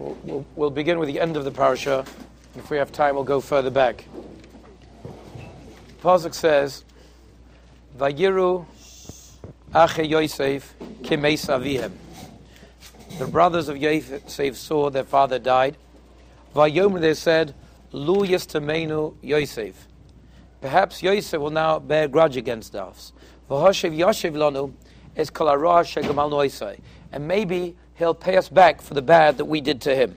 We'll begin with the end of the parasha. If we have time, we'll go further back. Pasuk says, Vayiru ache Yosef kimeis avihem. The brothers of Yosef saw their father died. Vayomer, they said, Lu yistamenu Yosef. Perhaps Yosef will now bear grudge against us. V'hoshev yoshev lanu es kol hara shegamal noisai. And maybe he'll pay us back for the bad that we did to him.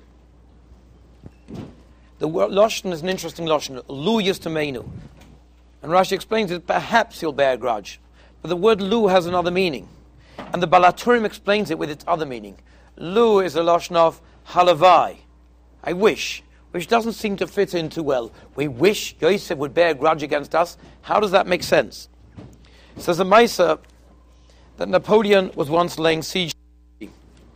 The word Lashon is an interesting Lashon. Lu yistamenu. And Rashi explains that perhaps he'll bear a grudge. But the word Lu has another meaning. And the Balaturim explains it with its other meaning. Lu is a Lashon of halavai. I wish. Which doesn't seem to fit in too well. We wish Yosef would bear a grudge against us. How does that make sense? It says the Maisa that Napoleon was once laying siege to the city.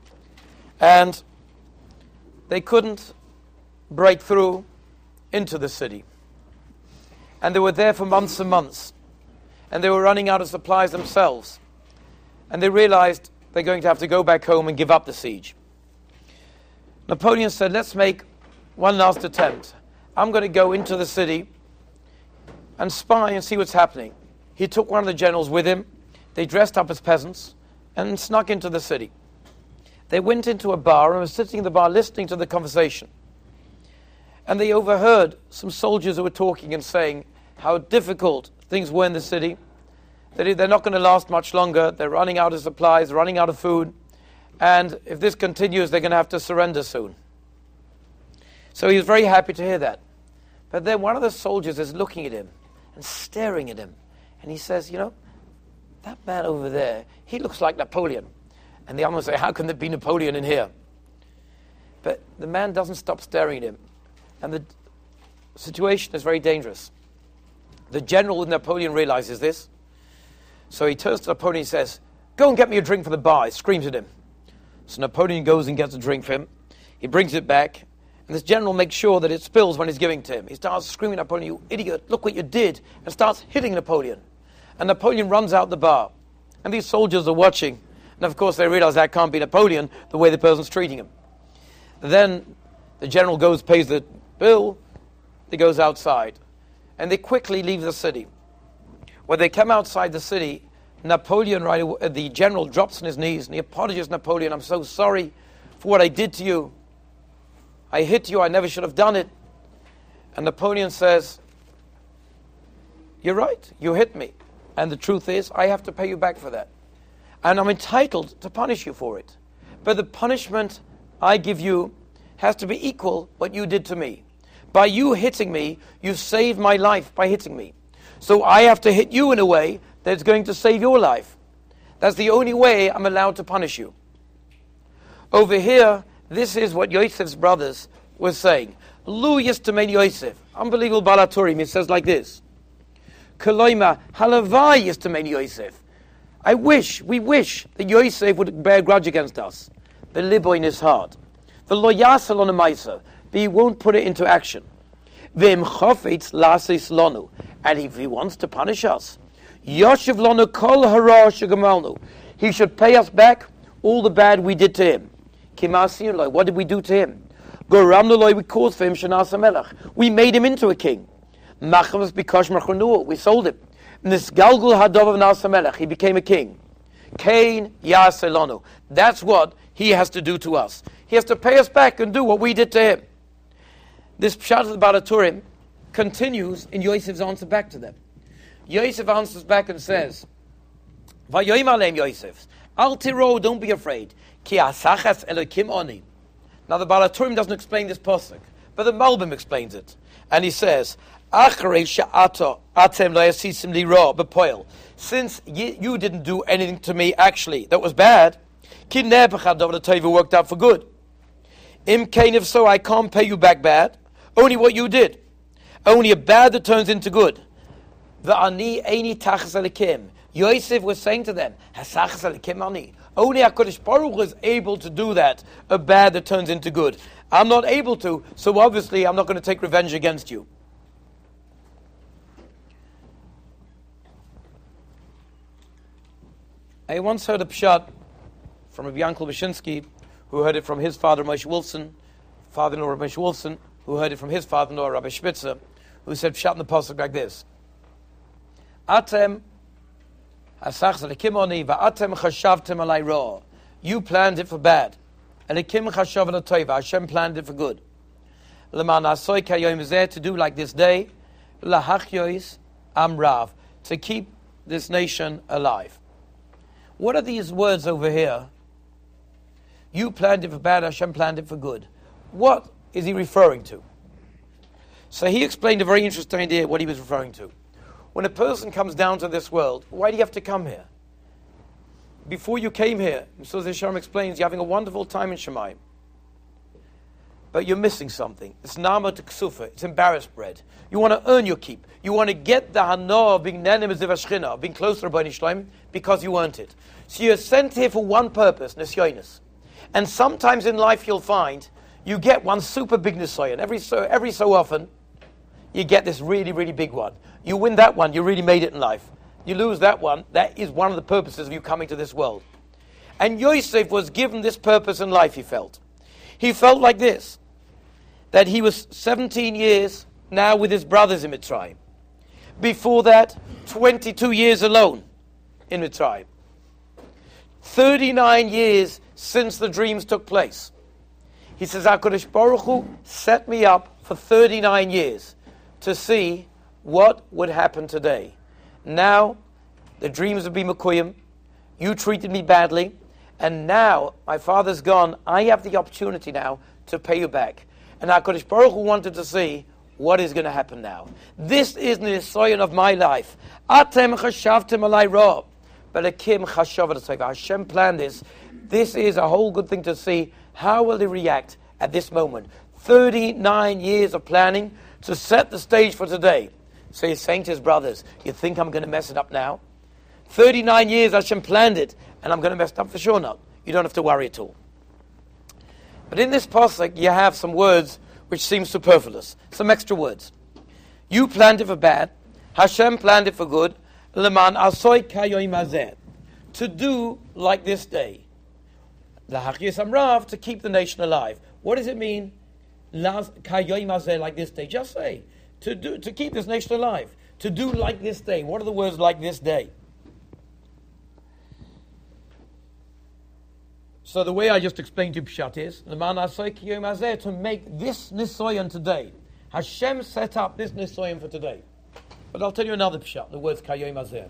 And they couldn't break through into the city. And they were there for months and months. And they were running out of supplies themselves. And they realized they're going to have to go back home and give up the siege. Napoleon said, let's make one last attempt. I'm going to go into the city and spy and see what's happening. He took one of the generals with him. They dressed up as peasants and snuck into the city. They went into a bar and were sitting in the bar listening to the conversation. And they overheard some soldiers who were talking and saying how difficult things were in the city, that they're not going to last much longer, they're running out of supplies, running out of food, and if this continues, they're going to have to surrender soon. So he was very happy to hear that. But then one of the soldiers is looking at him and staring at him, and he says, that man over there, he looks like Napoleon. And the others say, how can there be Napoleon in here? But the man doesn't stop staring at him. And the situation is very dangerous. The general with Napoleon realizes this. So he turns to Napoleon and says, go and get me a drink from the bar. He screams at him. So Napoleon goes and gets a drink for him. He brings it back. And this general makes sure that it spills when he's giving it to him. He starts screaming at Napoleon, you idiot, look what you did. And starts hitting Napoleon. And Napoleon runs out the bar. And these soldiers are watching. And of course they realize that can't be Napoleon the way the person's treating him. Then the general goes, pays the bill. He goes outside. And they quickly leave the city. When they come outside the city, Napoleon, the general, drops on his knees and he apologizes to Napoleon. I'm so sorry for what I did to you. I hit you. I never should have done it. And Napoleon says, you're right. You hit me. And the truth is, I have to pay you back for that. And I'm entitled to punish you for it. But the punishment I give you has to be equal what you did to me. By you hitting me, you've saved my life by hitting me. So I have to hit you in a way that's going to save your life. That's the only way I'm allowed to punish you. Over here, this is what Yosef's brothers were saying. Lu yistamein Yosef. Unbelievable Balaturim. It says like this. Koloima halavai yistamein Yosef. We wish that Yosef would bear grudge against us. The libo in his heart. The lo yasel on a maisa. But he won't put it into action. V'im chofetz lasis lonu. And if he wants to punish us, Yoshev lonu kol hara shegamalnu. He should pay us back all the bad we did to him. Kimasir loy. What did we do to him? Goramnu loy. We caused for him shanas hamelech. We made him into a king. Machavas bikosh machonu. We sold him. Nisgalgul hadov nas hamelech. He became a king. Kain yaseh lonu. That's what he has to do to us. He has to pay us back and do what we did to him. This pshat of the Balaturim continues in Yosef's answer back to them. Yosef answers back and says, Vayoim aleim Yosef, al tiro, don't be afraid. Ki asachas elokim oni. Now the Balaturim doesn't explain this pasuk, but the Malbim explains it. And he says, Achrei she'ato atem lo yasisim li ra b'poil. Since you didn't do anything to me actually that was bad, ki nebachad of the teva worked out for good. Im kain, if so, I can't pay you back bad. Only what you did. Only a bad that turns into good. V'ani eini tachas alikim. Yosef was saying to them, Hasachas alikim ani. Only HaKadosh Baruch Hu is able to do that, a bad that turns into good. I'm not able to, so obviously I'm not going to take revenge against you. I once heard a pshat from Rabbi Yankel Bashinsky, who heard it from his father, Moshe Wilson, father-in-law Rabbi Wolfson, who heard it from his father-in-law Rabbi Spitzer, who said pshat in the pasuk like this: Atem hasachs lekimoni va'atem chashavtem alai ra. You planned it for bad, and Ekim chashav l'toiva. Hashem planned it for good. Leman asoy kayom zeh, to do like this day, lahachyois amrav, to keep this nation alive. What are these words over here? You planned it for bad, Hashem planned it for good. What is he referring to? So he explained a very interesting idea what he was referring to. When a person comes down to this world, why do you have to come here? Before you came here, so the Sharm explains, you're having a wonderful time in Shemayim. But you're missing something. It's nama to ksufa. It's embarrassed bread. You want to earn your keep. You want to get the hana of being nenem as of being close to Rabbeinu Shloim, because you earned it. So you're sent here for one purpose, nisyonis. And sometimes in life you'll find you get one super big nisyon. Every so often you get this really, really big one. You win that one, you really made it in life. You lose that one, that is one of the purposes of you coming to this world. And Yosef was given this purpose in life, he felt. He felt like this, that he was 17 years now with his brothers in Mitzrayim. Before that, 22 years alone in Mitzrayim. 39 years since the dreams took place. He says, HaKadosh Baruch Hu set me up for 39 years to see what would happen today. Now, the dreams have been mekuyim. You treated me badly. And now, my father's gone. I have the opportunity now to pay you back. And HaKadosh Baruch Hu wanted to see what is going to happen now. This is the nisayon of my life. Atem chashavtem alai ra, belekim chashav tzayva. Hashem planned this. This is a whole good thing to see. How will he react at this moment? 39 years of planning to set the stage for today. So he's saying to his brothers, you think I'm going to mess it up now? 39 years Hashem planned it, and I'm going to mess it up? For sure not. You don't have to worry at all. But in this pasuk, you have some words which seem superfluous. Some extra words. You planned it for bad. Hashem planned it for good. Leman asoy kayoim hazeh. To do like this day. Lahachiyas amrav, to keep the nation alive. What does it mean? Kayoim hazeh, like this day. Just say. To keep this nation alive. To do like this day. What are the words like this day? So the way I just explained to you Pshat is, to make this Nisoyan today. Hashem set up this Nisoyan for today. But I'll tell you another Pshat, the words Kayoim Hazeh.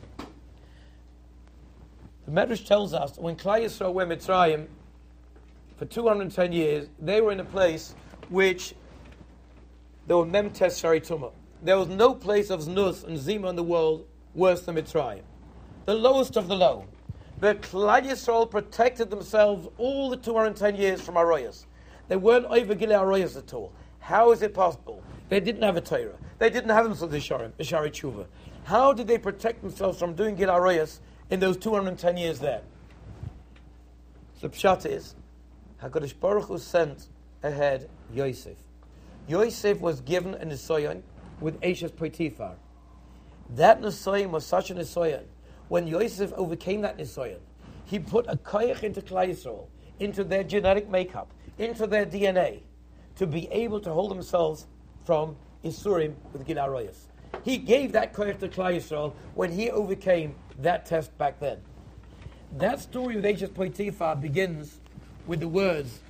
The Medrash tells us, when Klal Yisrael were Mitzrayim, for 210 years, they were in a place which there were Memtes Shari Tumah. There was no place of Znus and Zima in the world worse than Mitzrayim. The lowest of the low. The Klal Yisrael protected themselves all the 210 years from Arayas. They weren't over Gilei Arayas at all. How is it possible? They didn't have a Torah. They didn't have themselves a Shari Tshuva. How did they protect themselves from doing Gilei Arayas in those 210 years there? So the Pshat is, HaKadosh Baruch Hu sent ahead Yosef. Yosef was given a Nisoyan with Eshes Potiphar. That Nisoyan was such a Nisoyan. When Yosef overcame that Nisoyan, he put a koyach into Klal Yisrael, into their genetic makeup, into their DNA, to be able to hold themselves from Isurim with Gilei Arayos. He gave that koyach to Klal Yisrael when he overcame that test back then. That story with Eshes Potiphar begins with the words,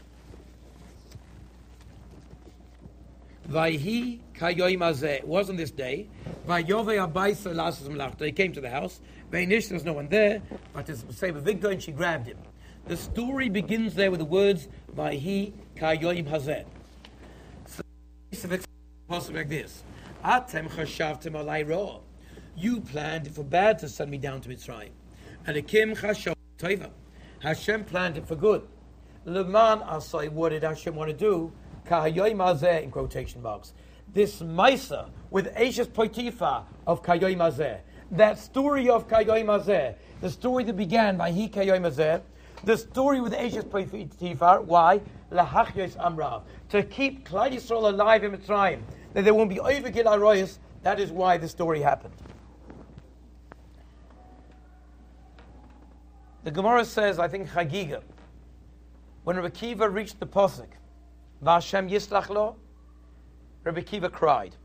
Vayhi kayoim hazeh. It wasn't this day. Vayovei abaysa lasas melachta. He came to the house. Veinish, there's no one there. But to say Victor, and she grabbed him. The story begins there with the words Vayhi kayoim hazeh. So it's possible like this: Atem chashavtem alai ra. You planned it for bad to send me down to Mitzrayim, and Ekim chashav tova. Hashem planned it for good. Leman asay. What did Hashem want to do? Kayoim hazeh, in quotation marks. This Maisa with Eshes Potiphar of Kayoim hazeh. That story of Kayoim hazeh, the story that began by Hi Kayoim hazeh, the story with Eshes Potiphar, why? Lahachyos amrav. To keep Klal Yisrael alive in Mitzrayim, that there won't be over Gilei Arayos. That is why the story happened. The Gemara says, I think Chagiga, when Rabbi Akiva reached the Posuk, Vashem yislach lo. Rabbi Akiva cried.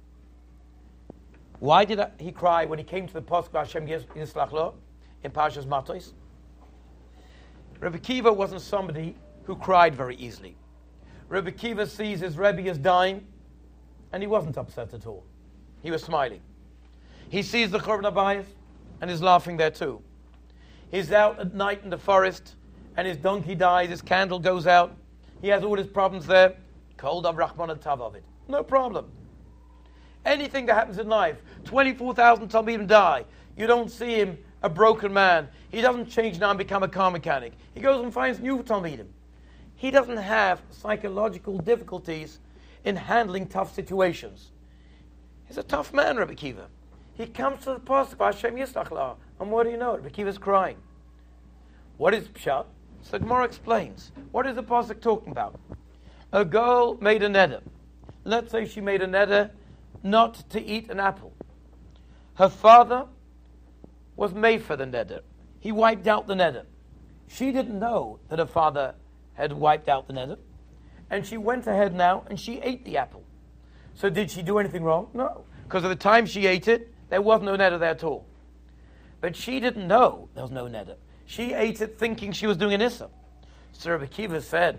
Why did he cry when he came to the pasuk Vashem yislach lo in Parshas Matos? Rabbi Akiva wasn't somebody who cried very easily. Rabbi Akiva sees his Rebbe is dying, and he wasn't upset at all. He was smiling. He sees the Churban Abayis, and he's laughing there too. He's out at night in the forest, and his donkey dies, his candle goes out. He has all his problems there. Cold of Rahman and Tav of it. No problem. Anything that happens in life, 24,000 Talmidim die. You don't see him a broken man. He doesn't change now and become a car mechanic. He goes and finds new Talmidim. He doesn't have psychological difficulties in handling tough situations. He's a tough man, Rabbi Akiva. He comes to the pasuk, Hashem yislach la, and what do you know? Rabbi Akiva's crying. What is Pshat? So the Gemara explains. What is the pasuk talking about? A girl made a neder. Let's say she made a neder not to eat an apple. Her father was made for the neder. He wiped out the neder. She didn't know that her father had wiped out the neder. And she went ahead now and she ate the apple. So did she do anything wrong? No. Because at the time she ate it, there was no neder there at all. But she didn't know there was no neder. She ate it thinking she was doing an issa. So Rabbi Akiva said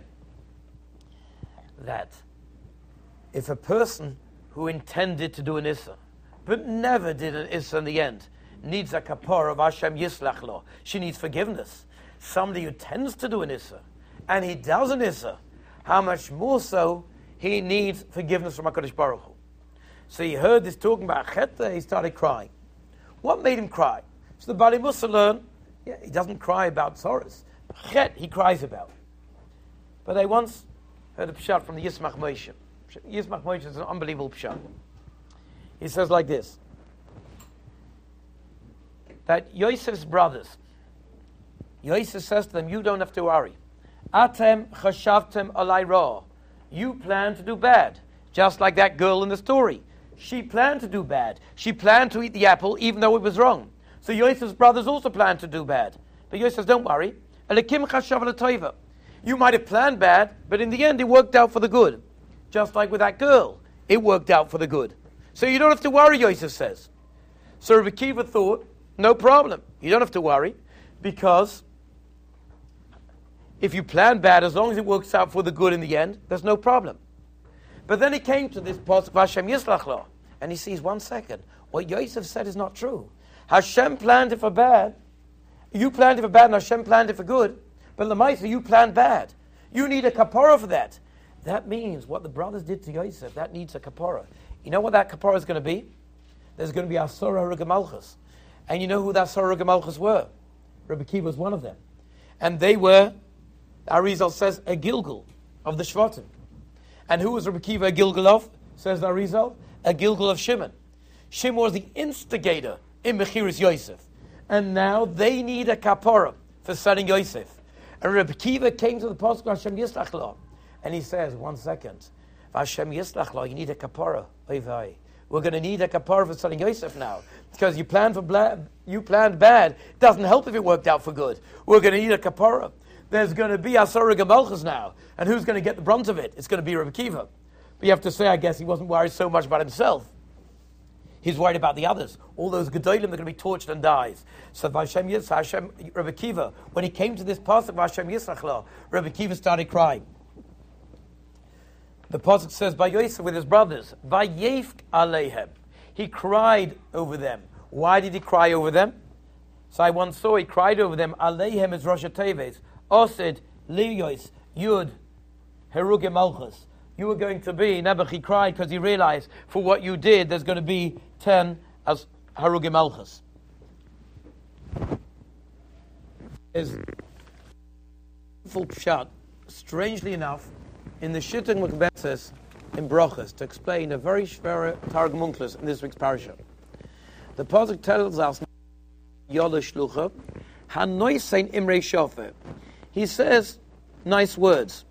that if a person who intended to do an issa, but never did an issa in the end, needs a kapara of Hashem yislach lo, she needs forgiveness. Somebody who tends to do an issa, and he does an issa, how much more so he needs forgiveness from HaKadosh Baruch Hu. So he heard this talking about Chet, he started crying. What made him cry? So the Bali Musa learned, he doesn't cry about sorrows. Chet, he cries about. But I once heard a pshat from the Yismach Moshe. Yismach Moshe is an unbelievable pshat. He says like this, that Yosef's brothers, Yosef says to them, you don't have to worry. Atem chashavtem alai ra. You plan to do bad. Just like that girl in the story. She planned to do bad. She planned to eat the apple even though it was wrong. So Yosef's brothers also planned to do bad. But Yosef says, don't worry. Elikim chashav l'toiva. You might have planned bad, but in the end it worked out for the good. Just like with that girl. It worked out for the good. So you don't have to worry, Yosef says. So Rabbi Akiva thought, no problem. You don't have to worry. Because if you plan bad, as long as it works out for the good in the end, there's no problem. But then he came to this pasuk, Hashem yislach lo, and he sees, 1 second, what Yosef said is not true. Hashem planned it for bad. You planned it for bad, and Hashem planned it for good. But Lamaisa, you planned bad. You need a kapara for that. That means what the brothers did to Yosef, that needs a kapara. You know what that kapara is going to be? There's going to be Asura Rugamalchus. And you know who the Asura Rugamalchus were? Rabbi Akiva was one of them. And they were, Arizal says, a Gilgal of the Shvatim. And who was Rabbi Akiva a Gilgal of? Says Arizal, a Gilgal of Shimon. Shimon was the instigator in Mechiras Yosef. And now they need a kapara for selling Yosef. And Rabbi Akiva came to the pasuk Hashem yislach lo, and he says, 1 second, Hashem yislach lo, you need a kapara. We're going to need a kapara for selling Yosef now, because you planned bad. It doesn't help if it worked out for good. We're going to need a kapara. There's going to be Asura Gamalchus now, and who's going to get the brunt of it? It's going to be Rabbi Akiva. But you have to say, I guess he wasn't worried so much about himself. He's worried about the others. All those Gedolim are going to be tortured and dies. So Rabbi Akiva, when he came to this pasuk, Hashem yislach lo, Rabbi Akiva started crying. The pasuk says, by Yosef with his brothers, Vayefk aleihem. He cried over them. Why did he cry over them? So I once saw he cried over them. Aleihem is Rosh Teves. Osid, Liyos, Yud, Heruge Malchus. You were going to be, Nebuch, he cried because he realized for what you did, there's going to be 10 as Haruge Malchus. Is full pshat, strangely enough, in the Shitting Mekbetzes in Brochus, to explain a very schwere Targum Unklis in this week's parasha. The pasuk tells us, Yola Shlucha, Hanoisein Imrei Shofer. He says nice words.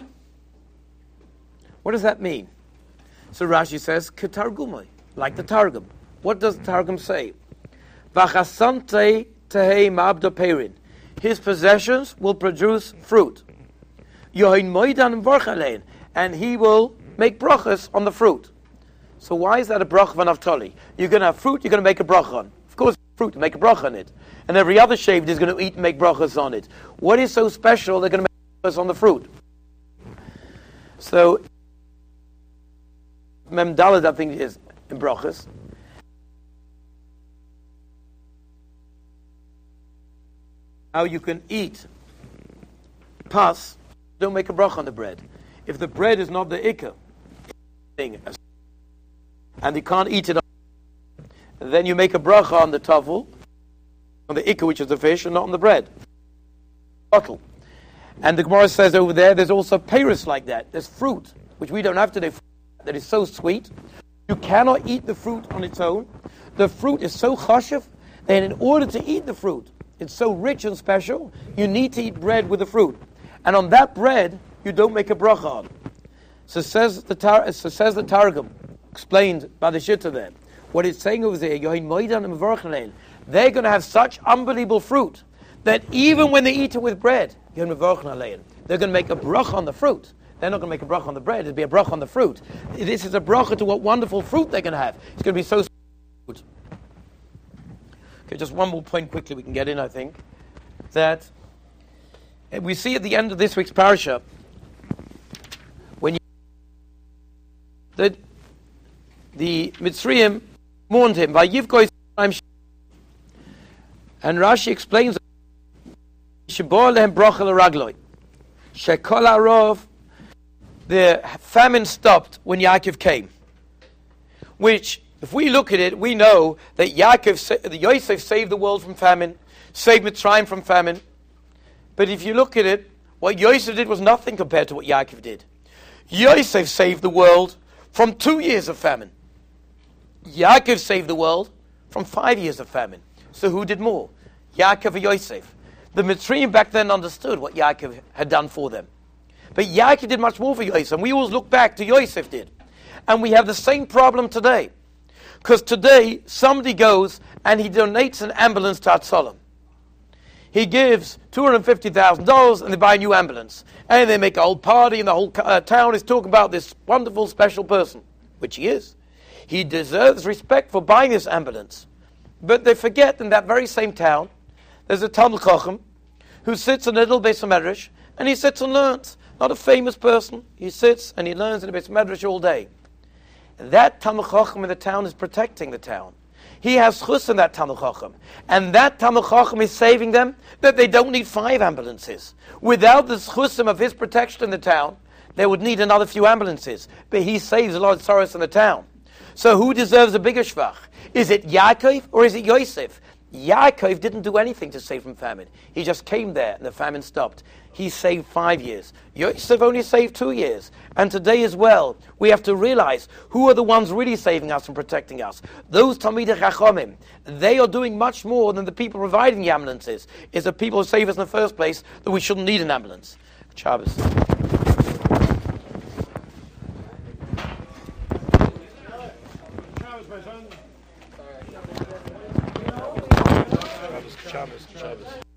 What does that mean? So Rashi says, Ketargumai, like the Targum. What does the Targum say? V'chasante tehei ma'abdo peirin. His possessions will produce fruit. Yohin moidan v'orchalein. and he will make brachas on the fruit. So why is that a bracha of Naftali? You're going to have fruit, you're going to make a bracha on. Of course, fruit, to make a bracha on it. And every other shaved is going to eat and make brachas on it. What is so special they're going to make brachas on the fruit? So, Mem Daled, I think, is in brachas. How you can eat pas, don't make a bracha on the bread. If the bread is not the ikka thing, and you can't eat it, then you make a bracha on the tafel, on the ikka, which is the fish, and not on the bread. Bottle. And the Gemara says over there's also peiros like that. There's fruit, which we don't have today, that is so sweet. You cannot eat the fruit on its own. The fruit is so chashuv, that in order to eat the fruit, it's so rich and special, you need to eat bread with the fruit. And on that bread, you don't make a bracha on. So says the Targum, explained by the Shitta there. What it's saying over there, they're going to have such unbelievable fruit that even when they eat it with bread, they're going to make a bracha on the fruit. They're not going to make a bracha on the bread, it'll be a bracha on the fruit. This is a bracha to what wonderful fruit they're going to have. It's going to be so good. Okay, just one more point quickly we can get in, I think. That we see at the end of this week's parasha, that the Mitzrayim mourned him. And Rashi explains, the famine stopped when Yaakov came. Which, if we look at it, we know that Yosef saved the world from famine, saved Mitzrayim from famine. But if you look at it, what Yosef did was nothing compared to what Yaakov did. Yosef saved the world from 2 years of famine. Yaakov saved the world from 5 years of famine. So who did more? Yaakov or Yosef? The Mitzrayim back then understood what Yaakov had done for them. But Yaakov did much more for Yosef. And we always look back to Yosef did. And we have the same problem today. Because today, somebody goes and he donates an ambulance to Hatzalah. He gives $250,000 and they buy a new ambulance. And they make a whole party and the whole town is talking about this wonderful, special person, which he is. He deserves respect for buying this ambulance. But they forget in that very same town, there's a Talmid Chacham who sits in a little Beis Medrash and he sits and learns. Not a famous person. He sits and he learns in a Beis Medrash all day. That Talmid Chacham in the town is protecting the town. He has chus in that Talmid Chacham. And that Talmid Chacham is saving them that they don't need 5 ambulances. Without the chusim of his protection in the town, they would need another few ambulances. But he saves a lot of sorrows in the town. So who deserves a bigger shvach? Is it Yaakov or is it Yosef? Yaakov didn't do anything to save from famine. He just came there and the famine stopped. He saved 5 years. Yosef only saved 2 years. And today as well, we have to realize who are the ones really saving us and protecting us. Those Talmidei Chachamim, they are doing much more than the people providing the ambulances. It's the people who save us in the first place that we shouldn't need an ambulance. Shabbos. Shabbos.